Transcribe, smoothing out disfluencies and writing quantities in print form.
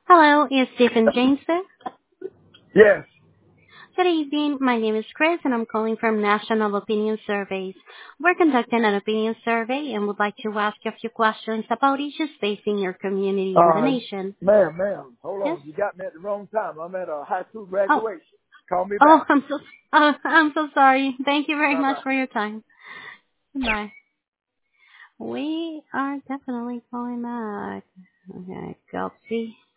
Hello, is Stephen James there? Yes. Good evening. My name is Chris, and I'm calling from National Opinion Surveys. We're conducting an opinion survey and would like to ask you a few questions about issues facing your community or the Uh, nation. ma'am, hold Yes? on. You got me at the wrong time. I'm at a high school Oh, graduation. Call me oh, back. I'm so sorry. Thank you very Bye much bye. for your time. Goodbye. We are definitely calling back. Okay, copy.